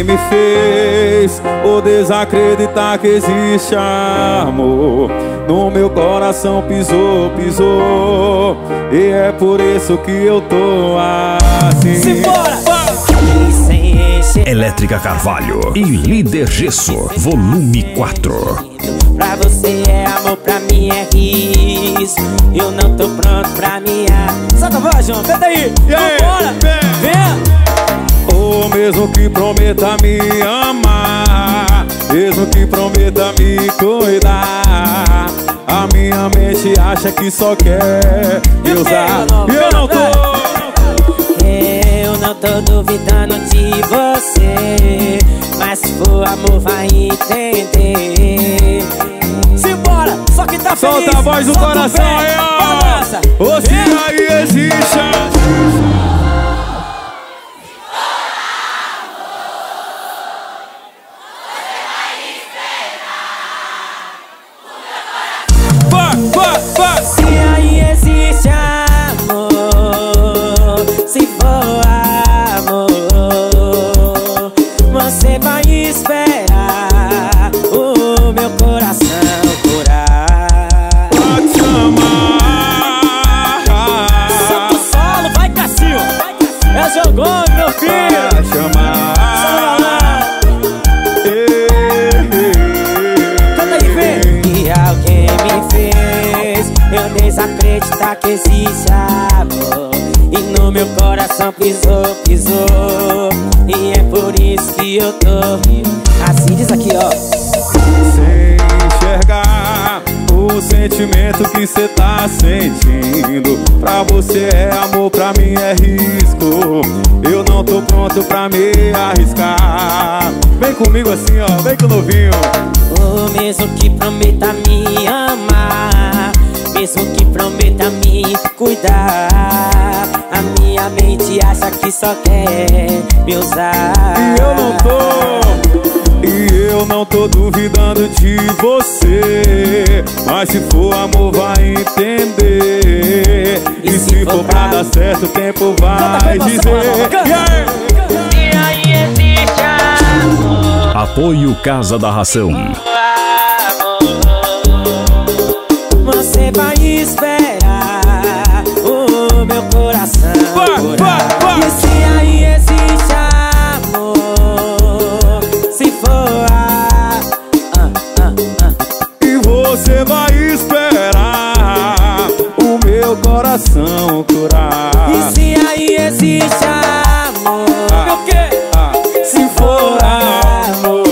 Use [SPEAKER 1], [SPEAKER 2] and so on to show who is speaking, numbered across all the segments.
[SPEAKER 1] alguém me fez ou desacreditar que existe amor. No meu coração pisou, pisou, e é por isso que eu tô assim.
[SPEAKER 2] Simbora!
[SPEAKER 3] Elétrica Carvalho e Líder Gesso, volume 4.
[SPEAKER 2] Pra você é amor, pra mim é risco. Eu não tô pronto pra minha. Solta a voz, João, canta aí. Vambora, vem.
[SPEAKER 1] Ou mesmo que prometa me amar, mesmo que prometa me cuidar, a minha mente acha que só quer me usar. E eu não tô.
[SPEAKER 2] Eu não tô duvidando de você, mas se for amor vai entender. Simbora, só que tá feliz.
[SPEAKER 1] Solta a voz do coração aí, ó. Ou se aí existe
[SPEAKER 2] se aí existe amor, se for amor, você vai esperar o meu coração curar.
[SPEAKER 1] pode chamar.
[SPEAKER 2] Solta o solo, vai Cassinho. É jogou, meu filho.
[SPEAKER 1] Pode chamar.
[SPEAKER 2] Canta aí, vem. E alguém me fez eu desacreditar que existe amor, e no meu coração pisou, pisou, e é por isso que eu tô assim, diz aqui, ó.
[SPEAKER 1] Sem enxergar o sentimento que cê tá sentindo. Pra você é amor, pra mim é risco. Eu não tô pronto pra me arriscar. Vem comigo assim, ó, vem com o novinho.
[SPEAKER 2] O mesmo que prometa me amar, mesmo que prometa me cuidar, a minha mente acha que só quer me usar.
[SPEAKER 1] E eu não tô duvidando de você, mas se for amor vai entender. E se for pra dar certo o tempo vai dizer.
[SPEAKER 2] E aí existe amor.
[SPEAKER 3] Apoio Casa da Ração.
[SPEAKER 2] Você vai esperar o meu coração curar. E se aí existe amor, se for
[SPEAKER 1] E você vai esperar o meu coração curar.
[SPEAKER 2] E se aí existe amor, o quê? Se for amor.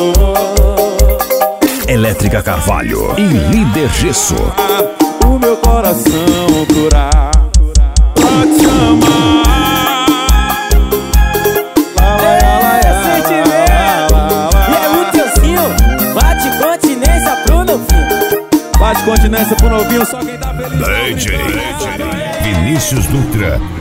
[SPEAKER 3] Elétrica Carvalho e Líder Gesso.
[SPEAKER 1] O meu coração curar. Pode chamar.
[SPEAKER 2] É sentimento. E é o teuzinho. Bate continência pro novinho.
[SPEAKER 1] Bate continência pro novinho, só quem tá feliz.
[SPEAKER 3] DJ Vinícius Dutra.